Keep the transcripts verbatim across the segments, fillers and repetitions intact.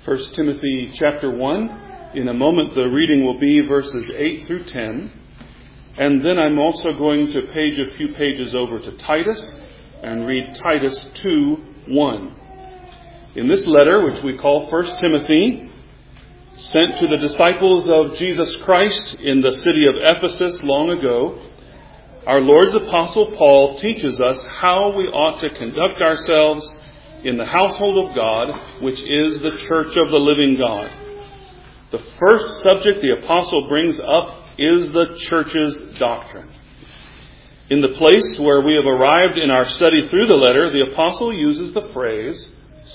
First Timothy chapter one. In a moment the reading will be verses eight through ten. And then I'm also going to page a few pages over to Titus and read Titus two one. In this letter, which we call First Timothy, sent to the disciples of Jesus Christ in the city of Ephesus long ago, our Lord's Apostle Paul teaches us how we ought to conduct ourselves in the household of God, which is the church of the living God. The first subject the apostle brings up is the church's doctrine. In the place where we have arrived in our study through the letter, the apostle uses the phrase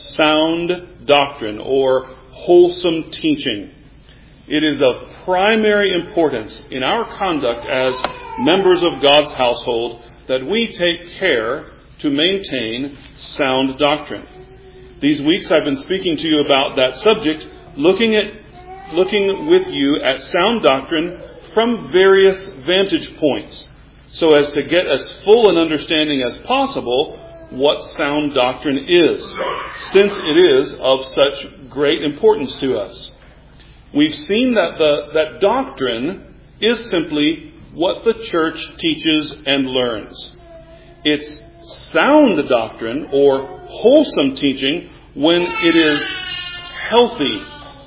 sound doctrine or wholesome teaching. It is of primary importance in our conduct as members of God's household that we take care to maintain sound doctrine. These weeks I've been speaking to you about that subject, looking at looking with you at sound doctrine from various vantage points, so as to get as full an understanding as possible what sound doctrine is, since it is of such great importance to us. We've seen that the that doctrine is simply what the church teaches and learns. It's sound doctrine or wholesome teaching when it is healthy,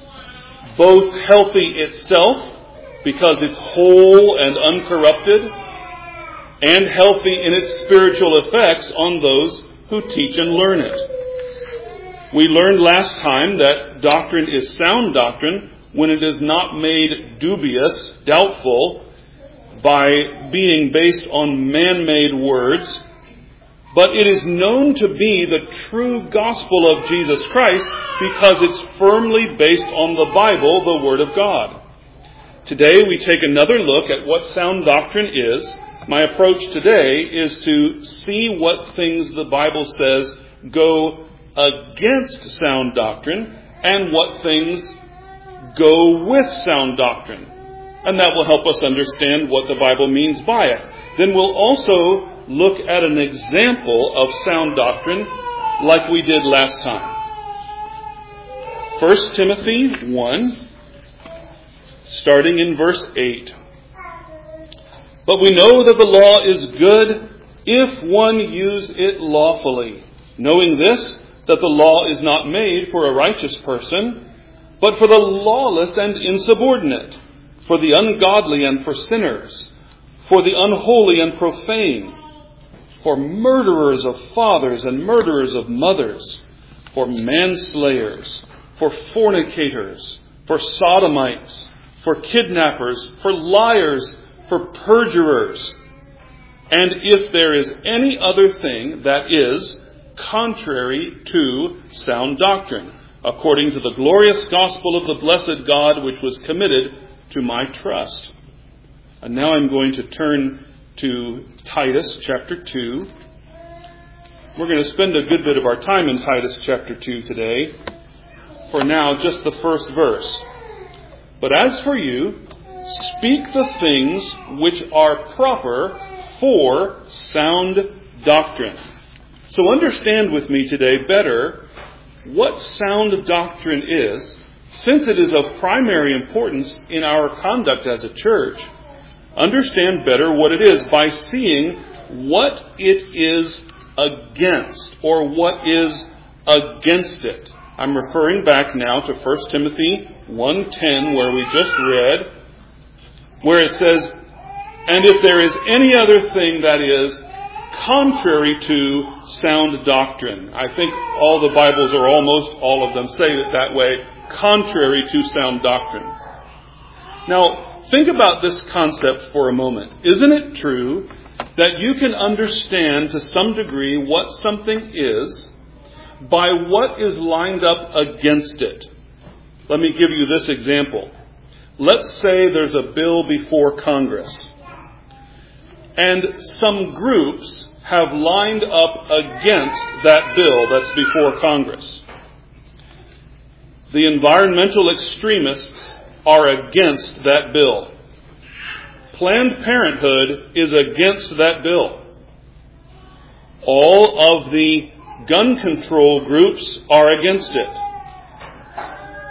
both healthy itself because it's whole and uncorrupted, and healthy in its spiritual effects on those who teach and learn it. We learned last time that doctrine is sound doctrine when it is not made dubious, doubtful, by being based on man-made words, but it is known to be the true gospel of Jesus Christ because it's firmly based on the Bible, the Word of God. Today we take another look at what sound doctrine is. My approach today is to see what things the Bible says go against sound doctrine and what things go with sound doctrine. And that will help us understand what the Bible means by it. Then we'll also look at an example of sound doctrine like we did last time. First Timothy one, starting in verse eight. But we know that the law is good if one use it lawfully, knowing this, that the law is not made for a righteous person, but for the lawless and insubordinate, for the ungodly and for sinners, for the unholy and profane, for murderers of fathers and murderers of mothers, for manslayers, for fornicators, for sodomites, for kidnappers, for liars, for perjurers, and if there is any other thing that is contrary to sound doctrine, according to the glorious gospel of the blessed God which was committed to my trust. And now I'm going to turn to Titus chapter two. We're going to spend a good bit of our time in Titus chapter two today. For now, just the first verse. But as for you, speak the things which are proper for sound doctrine. So understand with me today better what sound doctrine is, since it is of primary importance in our conduct as a church. Understand better what it is by seeing what it is against, or what is against it. I'm referring back now to First Timothy one ten, where we just read, where it says, and if there is any other thing that is contrary to sound doctrine. I think all the Bibles, or almost all of them, say it that way, contrary to sound doctrine. Now, think about this concept for a moment. Isn't it true that you can understand to some degree what something is by what is lined up against it? Let me give you this example. Let's say there's a bill before Congress, and some groups have lined up against that bill that's before Congress. The environmental extremists are against that bill. Planned Parenthood is against that bill. All of the gun control groups are against it.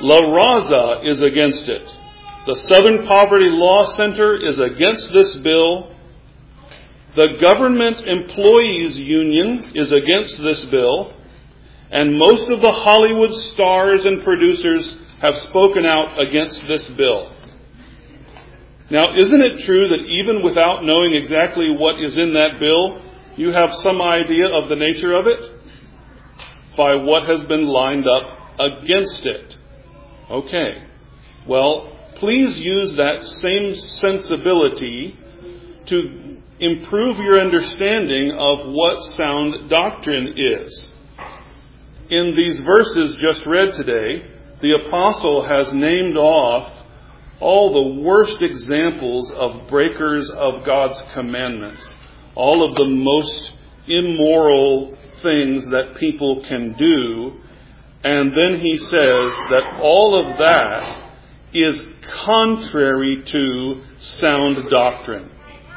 La Raza is against it. The Southern Poverty Law Center is against this bill. The Government Employees Union is against this bill. And most of the Hollywood stars and producers have spoken out against this bill. Now, isn't it true that even without knowing exactly what is in that bill, you have some idea of the nature of it? By what has been lined up against it. Okay. Well, please use that same sensibility to improve your understanding of what sound doctrine is. In these verses just read today, the apostle has named off all the worst examples of breakers of God's commandments, all of the most immoral things that people can do, and then he says that all of that is contrary to sound doctrine.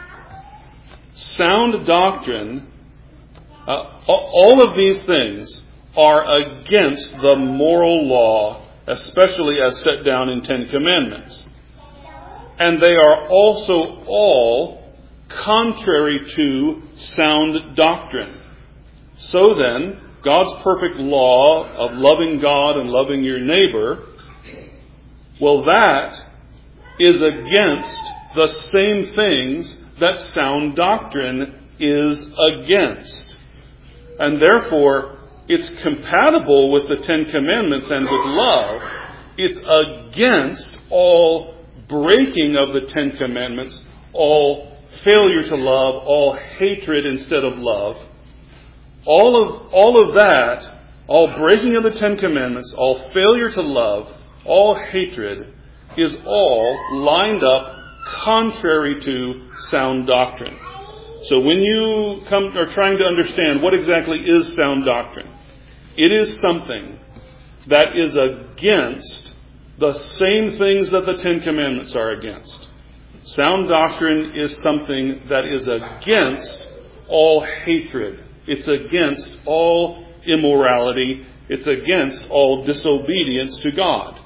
Sound doctrine, uh, all of these things are against the moral law, especially as set down in Ten Commandments. And they are also all contrary to sound doctrine. So then, God's perfect law of loving God and loving your neighbor, well, that is against the same things that sound doctrine is against. And therefore, it's compatible with the Ten Commandments and with love. It's against all breaking of the Ten Commandments, all failure to love, all hatred instead of love. All of, all of that, all breaking of the Ten Commandments, all failure to love, all hatred, is all lined up contrary to sound doctrine. So when you come are trying to understand what exactly is sound doctrine, it is something that is against the same things that the Ten Commandments are against. Sound doctrine is something that is against all hatred. It's against all immorality. It's against all disobedience to God.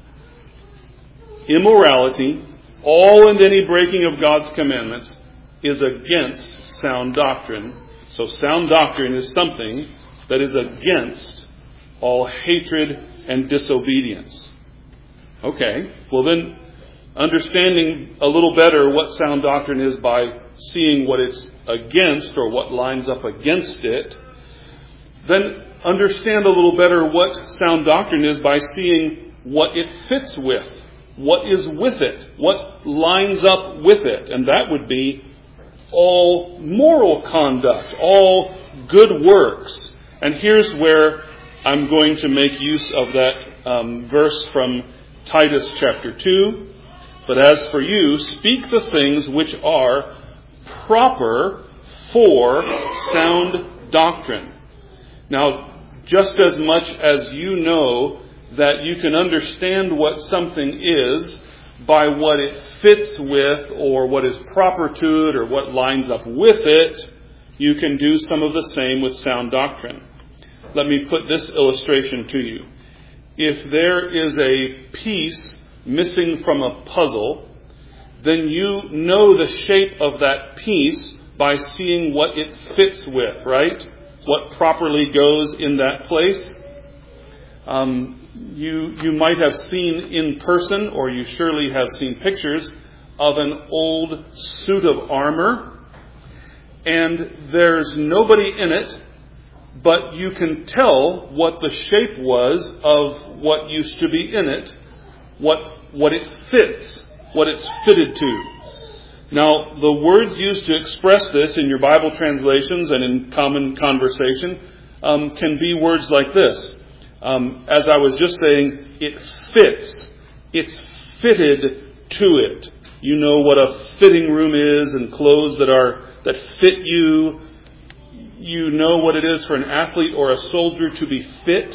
Immorality, all and any breaking of God's commandments, is against sound doctrine. So sound doctrine is something that is against all hatred and disobedience. Okay, well then, understanding a little better what sound doctrine is by seeing what it's against or what lines up against it, then understand a little better what sound doctrine is by seeing what it fits with, what is with it, what lines up with it. And that would be all moral conduct, all good works. And here's where I'm going to make use of that um, verse from Titus chapter two. But as for you, speak the things which are proper for sound doctrine. Now, just as much as you know that you can understand what something is by what it fits with or what is proper to it or what lines up with it, you can do some of the same with sound doctrine. Let me put this illustration to you. If there is a piece missing from a puzzle, then you know the shape of that piece by seeing what it fits with, right? What properly goes in that place. Um, you you might have seen in person, or you surely have seen pictures of an old suit of armor, and there's nobody in it, but you can tell what the shape was of what used to be in it, what what it fits, what it's fitted to. Now, the words used to express this in your Bible translations and in common conversation um, can be words like this. Um, as I was just saying, it fits. It's fitted to it. You know what a fitting room is and clothes that are that fit you. You know what it is for an athlete or a soldier to be fit,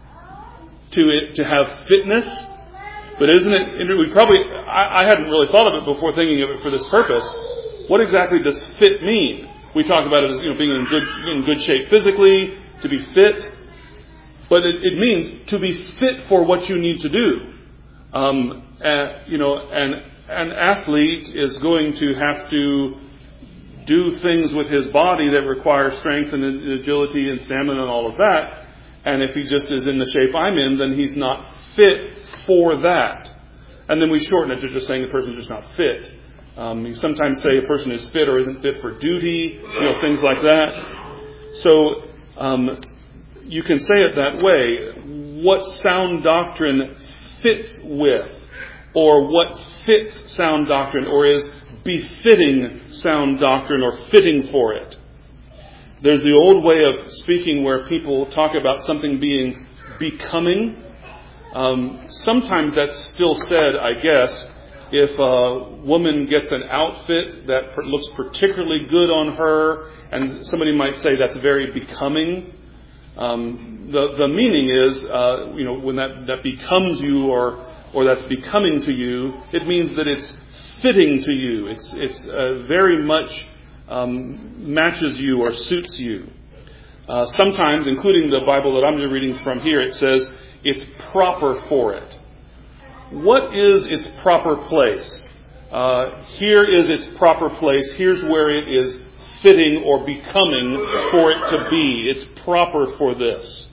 to it to have fitness. But isn't it, we probably, I, I hadn't really thought of it before thinking of it for this purpose. What exactly does fit mean? We talk about it as, you know, being in good, in good shape physically, to be fit. But it, it means to be fit for what you need to do. Um, uh, you know, an, an athlete is going to have to do things with his body that require strength and agility and stamina and all of that. And if he just is in the shape I'm in, then he's not fit for that. And then we shorten it to just saying the person's just not fit. Um, you sometimes say a person is fit or isn't fit for duty, you know, things like that. So um, you can say it that way. What sound doctrine fits with, or what fits sound doctrine, or is befitting sound doctrine, or fitting for it. There's the old way of speaking where people talk about something being becoming. Um, sometimes that's still said, I guess, if a woman gets an outfit that looks particularly good on her, and somebody might say that's very becoming. Um, the the meaning is, uh, you know, when that, that becomes you, or or that's becoming to you, it means that it's fitting to you. It's it's uh, very much um, matches you or suits you. Uh, sometimes, including the Bible that I'm just reading from here, it says it's proper for it. What is its proper place? Uh, here is its proper place. Here's where it is fitting or becoming for it to be. It's proper for this.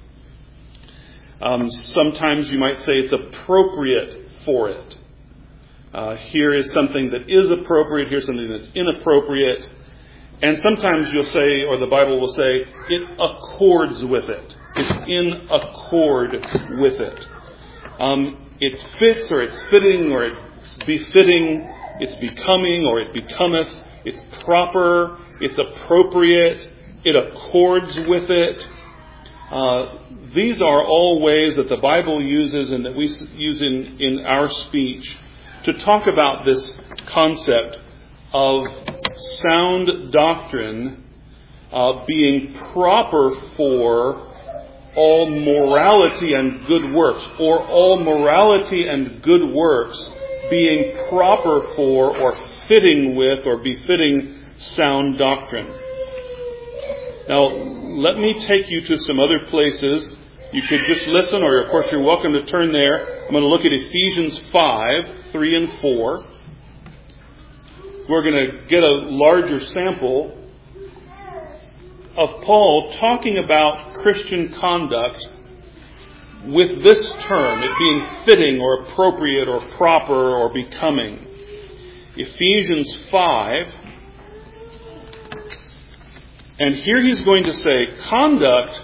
Um, sometimes you might say it's appropriate for it. Uh, here is something that is appropriate. Here's something that's inappropriate. And sometimes you'll say, or the Bible will say, it accords with it. It's in accord with it. Um, it fits, or it's fitting, or it's befitting, it's becoming, or it becometh. It's proper, it's appropriate, it accords with it. Uh, these are all ways that the Bible uses and that we use in, in our speech to talk about this concept of sound doctrine uh, being proper for all morality and good works, or all morality and good works being proper for or fitting with or befitting sound doctrine. Now, let me take you to some other places. You could just listen, or of course you're welcome to turn there. I'm going to look at Ephesians five, three and four. We're going to get a larger sample of Paul talking about Christian conduct with this term, it being fitting or appropriate or proper or becoming. Ephesians five. And here he's going to say, conduct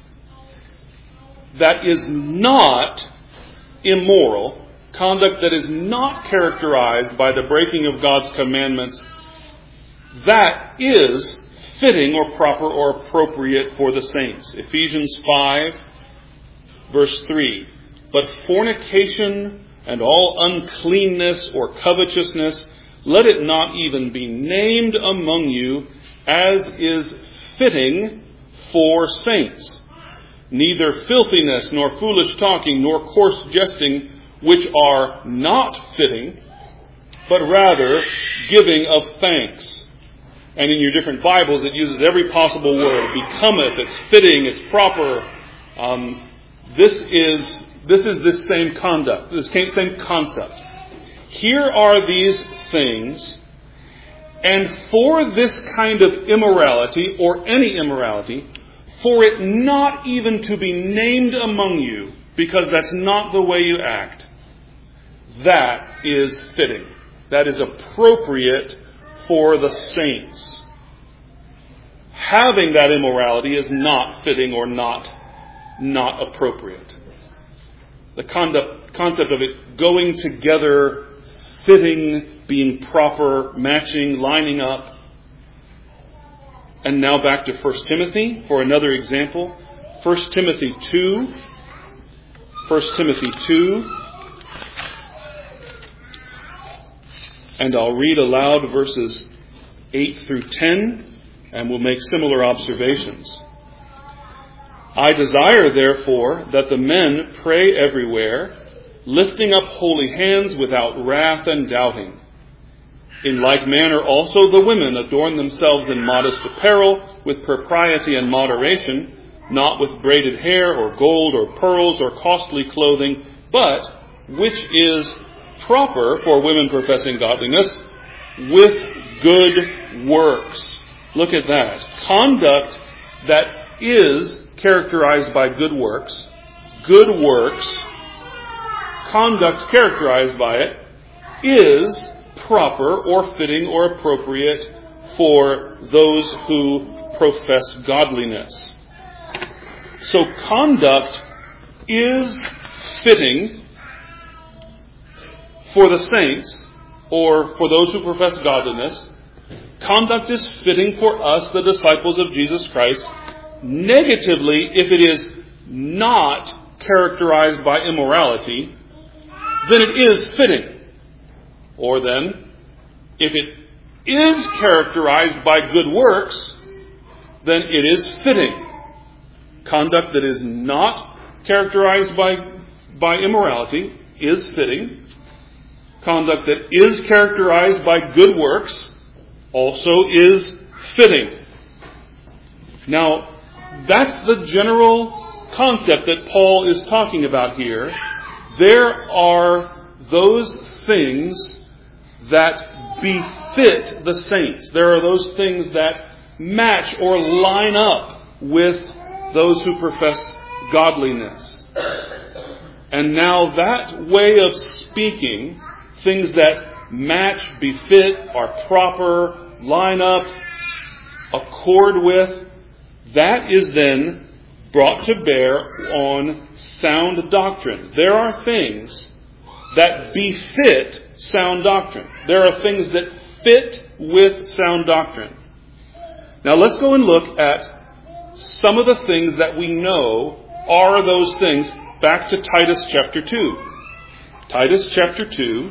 that is not immoral, conduct that is not characterized by the breaking of God's commandments, that is fitting or proper or appropriate for the saints. Ephesians five, verse three. But fornication and all uncleanness or covetousness, let it not even be named among you, as is fitting for saints. Neither filthiness, nor foolish talking, nor coarse jesting, which are not fitting, but rather giving of thanks. And in your different Bibles, it uses every possible word. Becometh, it's fitting, it's proper. Um, this is this is this same conduct, this same concept. Here are these things. And for this kind of immorality, or any immorality, for it not even to be named among you, because that's not the way you act, that is fitting. That is appropriate for the saints. Having that immorality is not fitting or not, not appropriate. The conduct, concept of it going together, fitting, being proper, matching, lining up. And now back to First Timothy for another example. First Timothy two. First Timothy two. And I'll read aloud verses eight through ten, and we'll make similar observations. I desire, therefore, that the men pray everywhere, lifting up holy hands without wrath and doubting. In like manner also the women adorn themselves in modest apparel, with propriety and moderation, not with braided hair or gold or pearls or costly clothing, but which is proper for women professing godliness, with good works. Look at that. Conduct that is characterized by good works, good works, conduct characterized by it, is proper or fitting or appropriate for those who profess godliness. So conduct is fitting for the saints, or for those who profess godliness. Conduct is fitting for us, the disciples of Jesus Christ, negatively if it is not characterized by immorality, then it is fitting. Or then, if it is characterized by good works, then it is fitting. Conduct that is not characterized by, by immorality is fitting. Conduct that is characterized by good works also is fitting. Now, that's the general concept that Paul is talking about here. There are those things that befit the saints. There are those things that match or line up with those who profess godliness. And now that way of speaking, things that match, befit, are proper, line up, accord with, that is then brought to bear on sound doctrine. There are things that befit sound doctrine. There are things that fit with sound doctrine. Now let's go and look at some of the things that we know are those things. Back to Titus chapter two. Titus chapter two.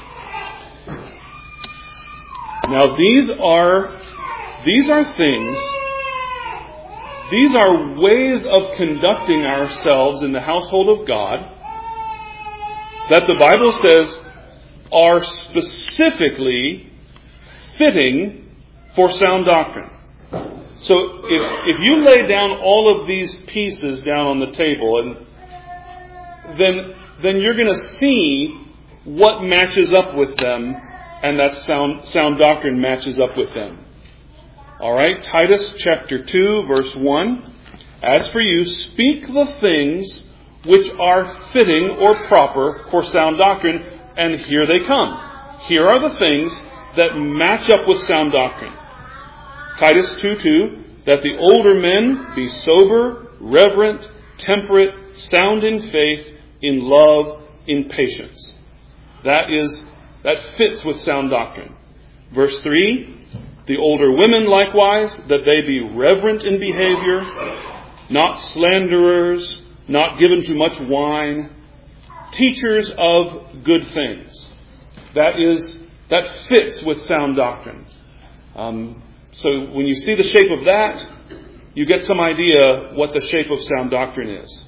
Now these are these are things, these are ways of conducting ourselves in the household of God that the Bible says are specifically fitting for sound doctrine. So if, if you lay down all of these pieces down on the table, and then then you're going to see what matches up with them, and that sound sound doctrine matches up with them. All right, Titus chapter two, verse one. As for you, speak the things which are fitting or proper for sound doctrine, and here they come. Here are the things that match up with sound doctrine. Titus two two, that the older men be sober, reverent, temperate, sound in faith, in love, in patience. That is, that fits with sound doctrine. Verse three, the older women likewise, that they be reverent in behavior, not slanderers, not given to much wine, teachers of good things. That is, that fits with sound doctrine. Um, so when you see the shape of that, you get some idea what the shape of sound doctrine is.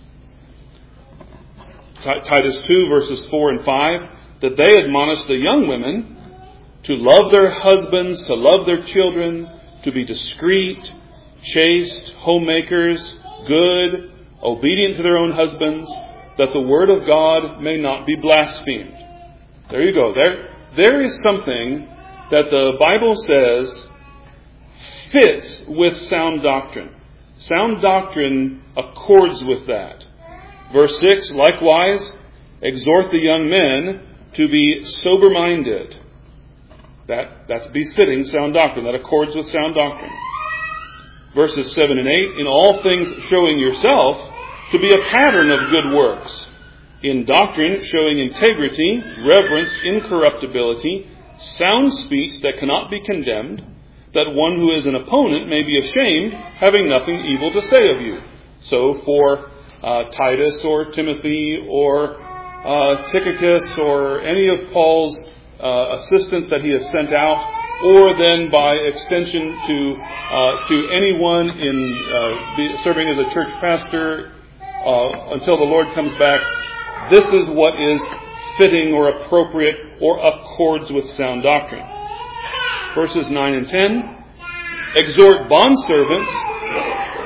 T- Titus two, verses four and five, that they admonish the young women to love their husbands, to love their children, to be discreet, chaste, homemakers, good, obedient to their own husbands, that the word of God may not be blasphemed. There you go. There, there is something that the Bible says fits with sound doctrine. Sound doctrine accords with that. Verse six, likewise, exhort the young men to be sober-minded. That, that's befitting sound doctrine. That accords with sound doctrine. Verses seven and eight, in all things showing yourself to be a pattern of good works. In doctrine, showing integrity, reverence, incorruptibility, sound speech that cannot be condemned, that one who is an opponent may be ashamed, having nothing evil to say of you. So for uh, Titus or Timothy or uh, Tychicus or any of Paul's uh, assistants that he has sent out, or then by extension to uh, to anyone in uh, the, serving as a church pastor uh, until the Lord comes back, this is what is fitting or appropriate or accords with sound doctrine. Verses nine and ten, exhort bondservants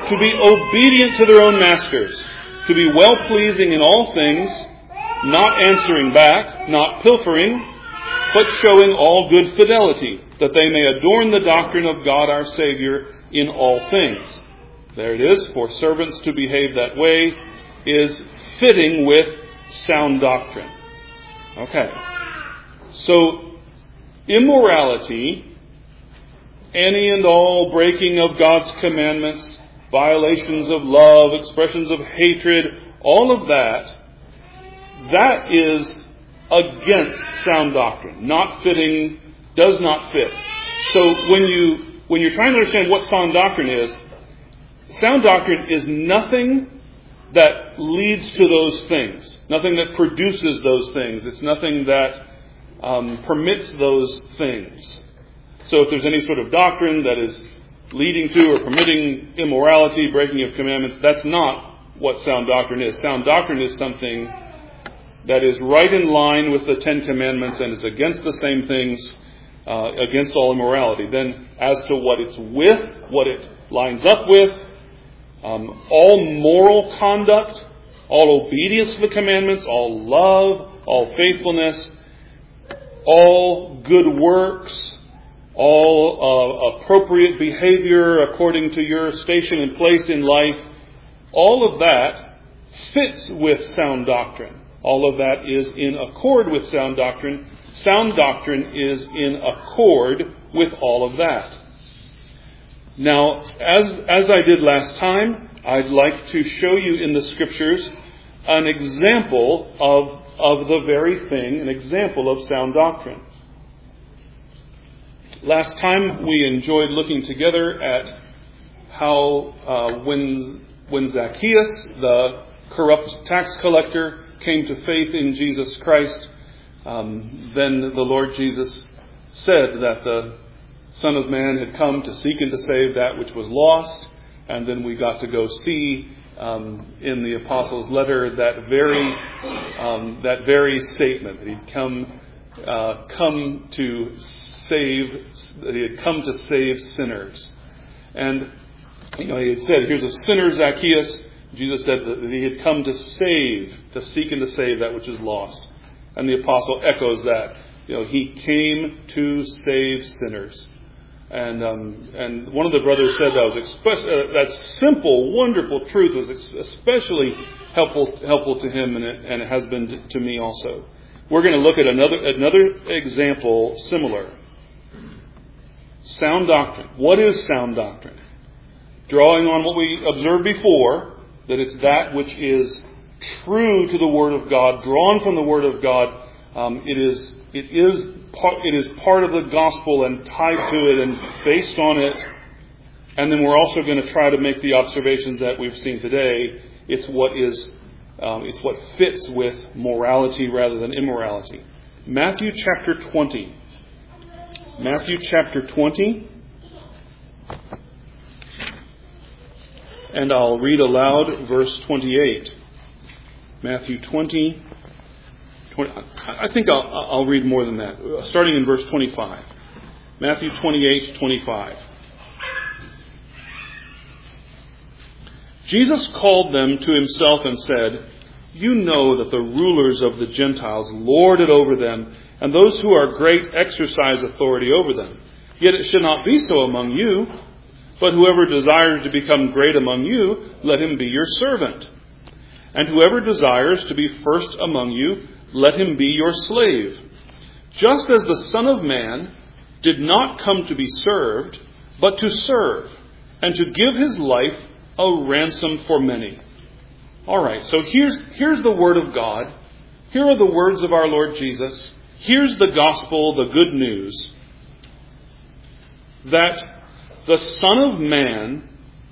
to be obedient to their own masters, to be well-pleasing in all things, not answering back, not pilfering, but showing all good fidelity, that they may adorn the doctrine of God our Savior in all things. There it is. For servants to behave that way is fitting with sound doctrine. Okay. So, immorality, any and all breaking of God's commandments, violations of love, expressions of hatred, all of that, that is against sound doctrine. Not fitting, does not fit. So when you, when you're trying to understand what sound doctrine is, sound doctrine is nothing that leads to those things. Nothing that produces those things. It's nothing that um, permits those things. So if there's any sort of doctrine that is leading to or permitting immorality, breaking of commandments, that's not what sound doctrine is. Sound doctrine is something that is right in line with the Ten Commandments and is against the same things, uh, against all immorality. Then as to what it's with, what it lines up with, um, all moral conduct, all obedience to the commandments, all love, all faithfulness, all good works, all uh, appropriate behavior according to your station and place in life, all of that fits with sound doctrine. All of that is in accord with sound doctrine. Sound doctrine is in accord with all of that. Now, as, as I did last time, I'd like to show you in the Scriptures an example of, of the very thing, an example of sound doctrine. Last time we enjoyed looking together at how uh, when, when Zacchaeus, the corrupt tax collector, came to faith in Jesus Christ, um, then the Lord Jesus said that the Son of Man had come to seek and to save that which was lost. And then we got to go see um, in the Apostles' letter that very um, that very statement that he'd come uh, come to save that he had come to save sinners. And you know, he had said, "Here's a sinner, Zacchaeus." Jesus said that he had come to save, to seek and to save that which is lost. And the apostle echoes that. You know, he came to save sinners. And um, and one of the brothers said that was express, uh, that simple, wonderful truth was especially helpful helpful to him, and it, and it has been to, to me also. We're going to look at another another example similar. Sound doctrine. What is sound doctrine? Drawing on what we observed before, that it's that which is true to the Word of God, drawn from the Word of God. Um, it is it is part, it is part of the gospel and tied to it and based on it. And then we're also going to try to make the observations that we've seen today. It's what is um, it's what fits with morality rather than immorality. Matthew chapter twenty. Matthew chapter twenty. And I'll read aloud verse twenty-eight. Matthew twenty, twenty I think I'll, I'll read more than that. Starting in verse twenty-five. Matthew twenty-eight, twenty-five. Jesus called them to himself and said, "You know that the rulers of the Gentiles lord it over them, and those who are great exercise authority over them. Yet it should not be so among you. But whoever desires to become great among you, let him be your servant. And whoever desires to be first among you, let him be your slave. Just as the Son of Man did not come to be served, but to serve, and to give his life a ransom for many." All right, so here's, here's the Word of God. Here are the words of our Lord Jesus. Here's the gospel, the good news, that the Son of Man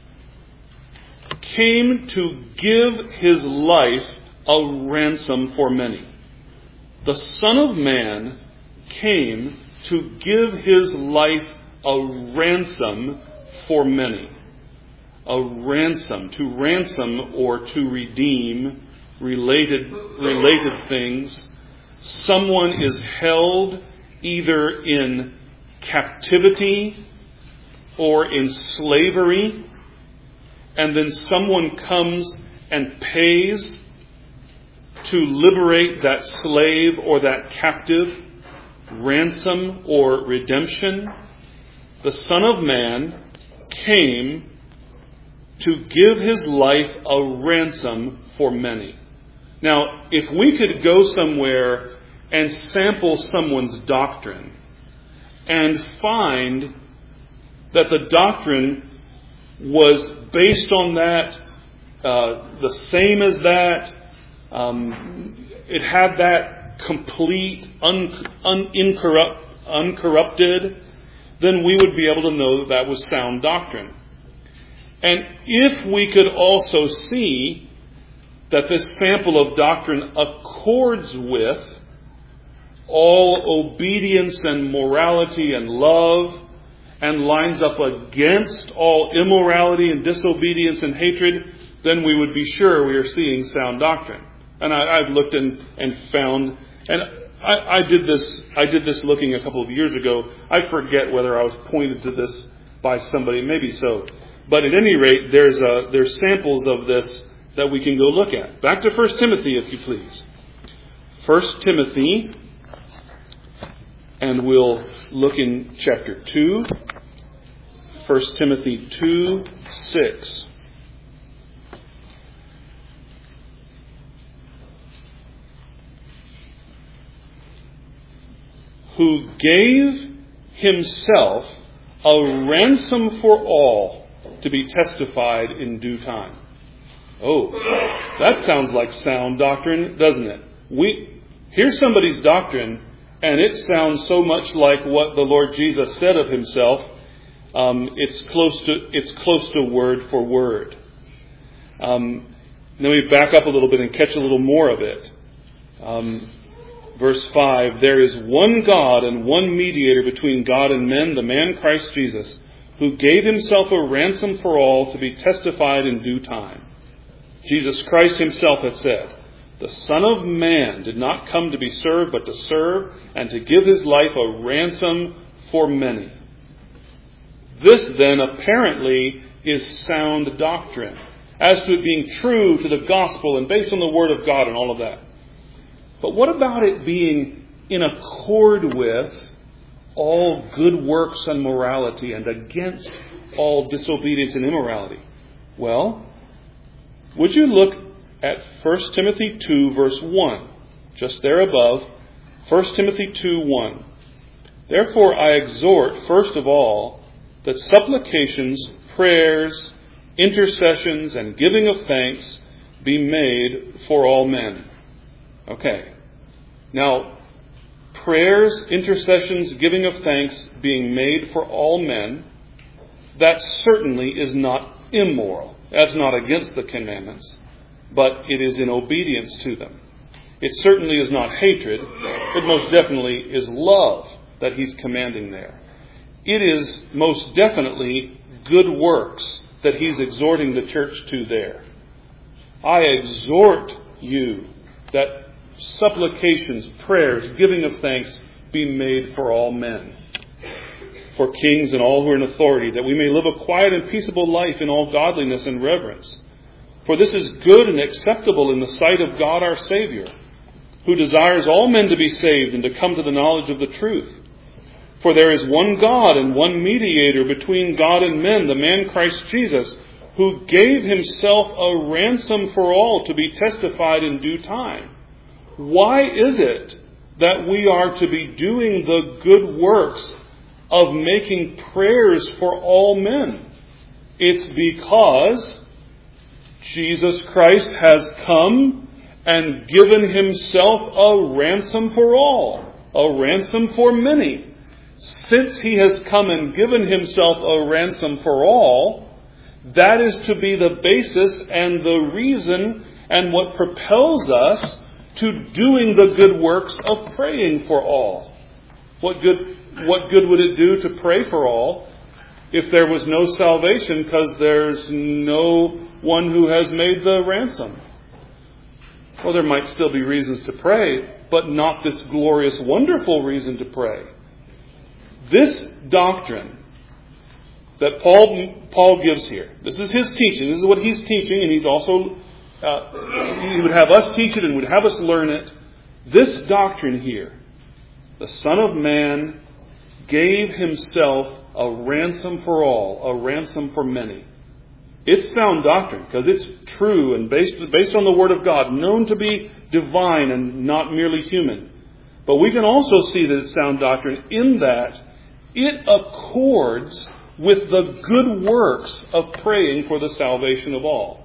came to give his life a ransom for many. The Son of Man came to give his life a ransom for many. A ransom, to ransom or to redeem related, related things. Someone is held either in captivity or in slavery, and then someone comes and pays to liberate that slave or that captive, ransom or redemption. The Son of Man came to give his life a ransom for many. Now, if we could go somewhere and sample someone's doctrine and find that the doctrine was based on that, uh, the same as that, um, it had that complete, un, un, incorrupt, uncorrupted, then we would be able to know that that was sound doctrine. And if we could also see that this sample of doctrine accords with all obedience and morality and love, and lines up against all immorality and disobedience and hatred, then we would be sure we are seeing sound doctrine. And I, I've looked and, and found, and I, I did this. I did this looking a couple of years ago. I forget whether I was pointed to this by somebody, maybe so. But at any rate, there's a, there's samples of this that we can go look at. Back to First Timothy, if you please. First Timothy, and we'll look in chapter two. First Timothy two, six. Who gave himself a ransom for all to be testified in due time. Oh, that sounds like sound doctrine, doesn't it? We here's somebody's doctrine, and it sounds so much like what the Lord Jesus said of himself. Um, it's close to it's close to word for word. Um, then we back up a little bit and catch a little more of it. Um, verse five: There is one God and one mediator between God and men, the man Christ Jesus, who gave himself a ransom for all to be testified in due time. Jesus Christ himself had said, "The Son of Man did not come to be served, but to serve, and to give his life a ransom for many." This then apparently is sound doctrine, as to it being true to the gospel and based on the word of God and all of that. But what about it being in accord with all good works and morality and against all disobedience and immorality? Well, would you look at First Timothy two, verse one, just there above, First Timothy two, one. Therefore I exhort, first of all, that supplications, prayers, intercessions, and giving of thanks be made for all men. Okay. Now, prayers, intercessions, giving of thanks being made for all men, that certainly is not immoral. That's not against the commandments, but it is in obedience to them. It certainly is not hatred. It most definitely is love that he's commanding there. It is most definitely good works that he's exhorting the church to there. I exhort you that supplications, prayers, giving of thanks be made for all men, for kings and all who are in authority, that we may live a quiet and peaceable life in all godliness and reverence. For this is good and acceptable in the sight of God our Savior, who desires all men to be saved and to come to the knowledge of the truth. For there is one God and one mediator between God and men, the man Christ Jesus, who gave himself a ransom for all to be testified in due time. Why is it that we are to be doing the good works of making prayers for all men? It's because Jesus Christ has come and given himself a ransom for all, a ransom for many. Since he has come and given himself a ransom for all, that is to be the basis and the reason and what propels us to doing the good works of praying for all. What good, what good would it do to pray for all if there was no salvation because there's no one who has made the ransom? Well, there might still be reasons to pray, but not this glorious, wonderful reason to pray. This doctrine that Paul Paul gives here. This is his teaching. This is what he's teaching, and he's also uh, he would have us teach it and would have us learn it. This doctrine here, the Son of Man gave himself a ransom for all, a ransom for many. It's sound doctrine because it's true and based based on the Word of God, known to be divine and not merely human. But we can also see that it's sound doctrine in that it accords with the good works of praying for the salvation of all.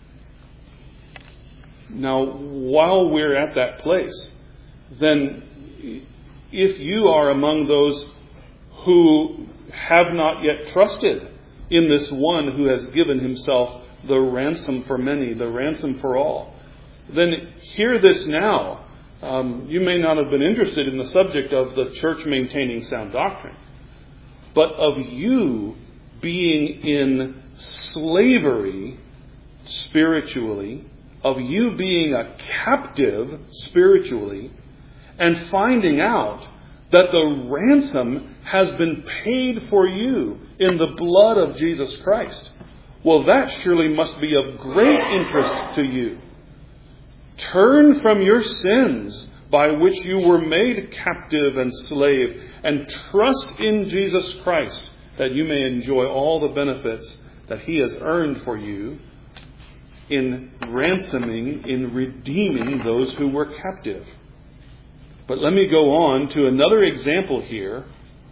Now, while we're at that place, then if you are among those who have not yet trusted in this one who has given himself the ransom for many, the ransom for all, then hear this now. Um, you may not have been interested in the subject of the church maintaining sound doctrine, but of you being in slavery spiritually, of you being a captive spiritually, and finding out that the ransom has been paid for you in the blood of Jesus Christ. Well, that surely must be of great interest to you. Turn from your sins by which you were made captive and slave, and trust in Jesus Christ that you may enjoy all the benefits that He has earned for you in ransoming, in redeeming those who were captive. But let me go on to another example here.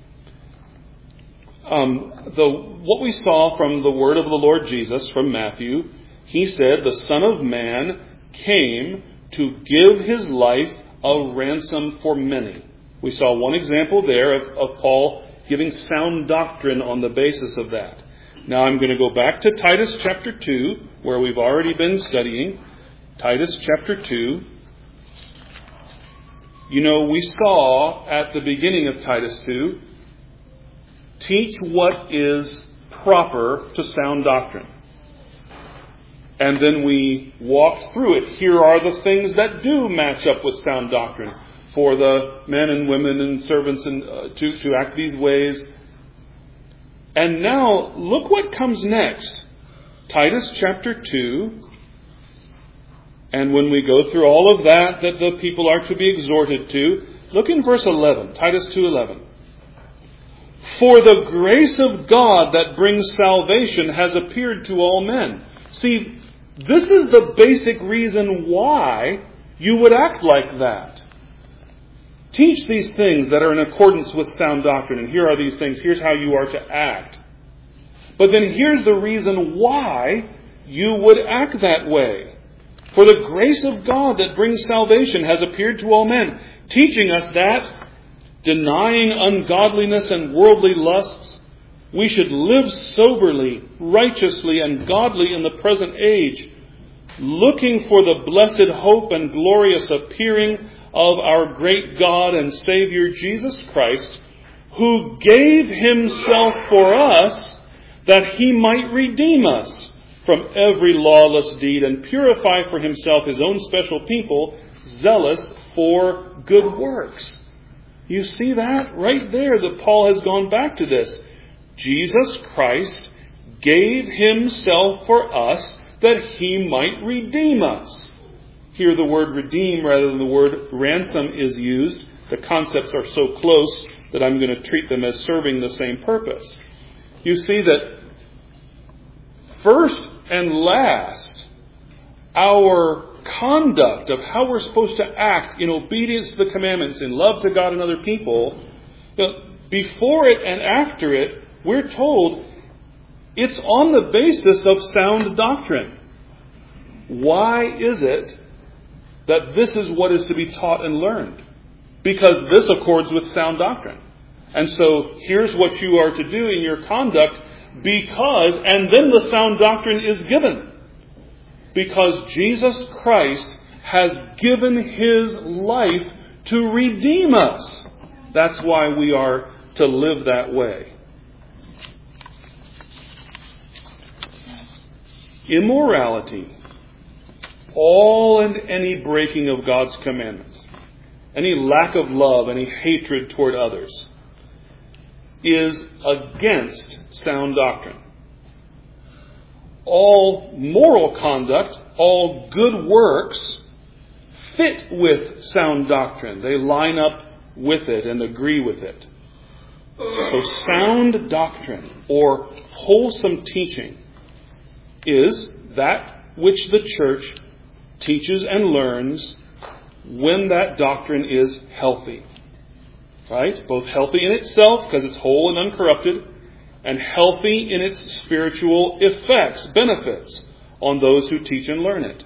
Um, the, what we saw from the word of the Lord Jesus from Matthew, He said, the Son of Man came to give His life a ransom for many. We saw one example there of, of Paul giving sound doctrine on the basis of that. Now I'm going to go back to Titus chapter two, where we've already been studying. Titus chapter two. You know, we saw at the beginning of Titus two, teach what is proper to sound doctrine. And then we walked through it. Here are the things that do match up with sound doctrine for the men and women and servants and, uh, to, to act these ways. And now, look what comes next. Titus chapter two. And when we go through all of that that the people are to be exhorted to, look in verse eleven, Titus two eleven. For the grace of God that brings salvation has appeared to all men. See, this is the basic reason why you would act like that. Teach these things that are in accordance with sound doctrine, and here are these things, here's how you are to act. But then here's the reason why you would act that way. For the grace of God that brings salvation has appeared to all men, teaching us that, denying ungodliness and worldly lusts, we should live soberly, righteously, and godly in the present age, looking for the blessed hope and glorious appearing of our great God and Savior Jesus Christ, who gave Himself for us that He might redeem us from every lawless deed and purify for Himself His own special people, zealous for good works. You see that? Right there that Paul has gone back to this. Jesus Christ gave Himself for us that He might redeem us. Here the word redeem rather than the word ransom is used. The concepts are so close that I'm going to treat them as serving the same purpose. You see that first and last, our conduct of how we're supposed to act in obedience to the commandments, in love to God and other people, you know, before it and after it, we're told it's on the basis of sound doctrine. Why is it that this is what is to be taught and learned? Because this accords with sound doctrine. And so here's what you are to do in your conduct because, and then the sound doctrine is given. Because Jesus Christ has given His life to redeem us. That's why we are to live that way. Immorality, all and any breaking of God's commandments, any lack of love, any hatred toward others, is against sound doctrine. All moral conduct, all good works fit with sound doctrine. They line up with it and agree with it. So sound doctrine or wholesome teaching is that which the church teaches and learns when that doctrine is healthy. Right? Both healthy in itself, because it's whole and uncorrupted, and healthy in its spiritual effects, benefits on those who teach and learn it.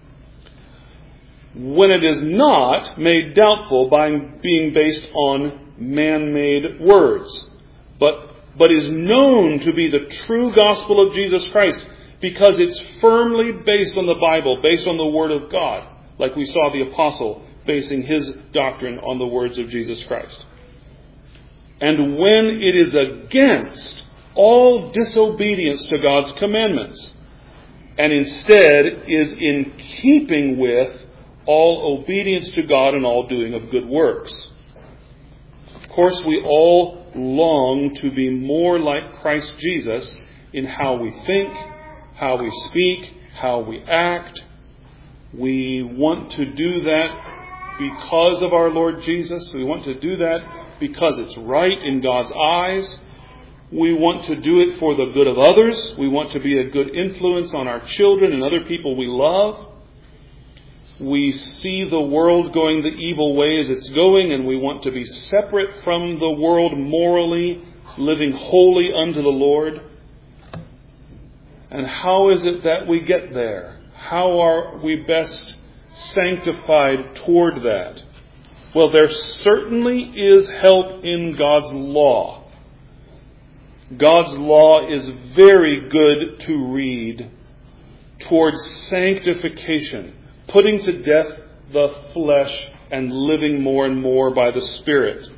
When it is not made doubtful by being based on man-made words, but, but is known to be the true gospel of Jesus Christ, because it's firmly based on the Bible, based on the Word of God, like we saw the apostle basing his doctrine on the words of Jesus Christ. And when it is against all disobedience to God's commandments, and instead is in keeping with all obedience to God and all doing of good works. Of course, we all long to be more like Christ Jesus in how we think, how we speak, how we act. We want to do that because of our Lord Jesus. We want to do that because it's right in God's eyes. We want to do it for the good of others. We want to be a good influence on our children and other people we love. We see the world going the evil ways it's going, and we want to be separate from the world morally, living wholly unto the Lord. And how is it that we get there? How are we best sanctified toward that? Well, there certainly is help in God's law. God's law is very good to read towards sanctification, putting to death the flesh and living more and more by the Spirit.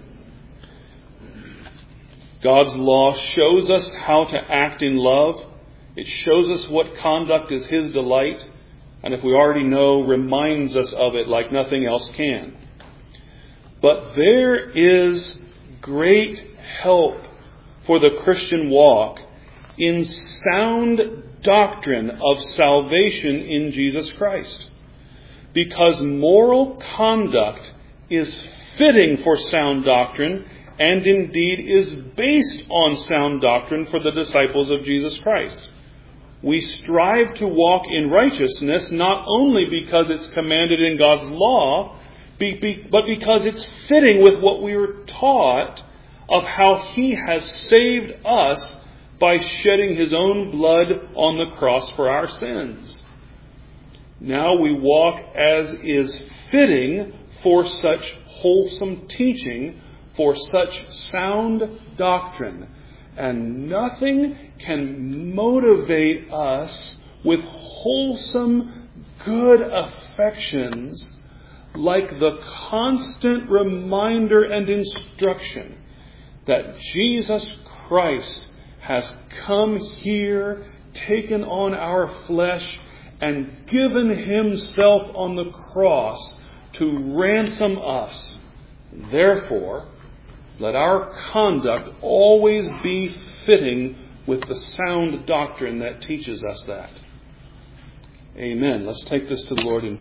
God's law shows us how to act in love. It shows us what conduct is His delight, and if we already know, reminds us of it like nothing else can. But there is great help for the Christian walk in sound doctrine of salvation in Jesus Christ. Because moral conduct is fitting for sound doctrine, and indeed is based on sound doctrine for the disciples of Jesus Christ. We strive to walk in righteousness not only because it's commanded in God's law, but because it's fitting with what we were taught of how He has saved us by shedding His own blood on the cross for our sins. Now we walk as is fitting for such wholesome teaching, for such sound doctrine. And nothing can motivate us with wholesome, good affections like the constant reminder and instruction that Jesus Christ has come here, taken on our flesh, and given Himself on the cross to ransom us. Therefore, let our conduct always be fitting with the sound doctrine that teaches us that. Amen. Let's take this to the Lord in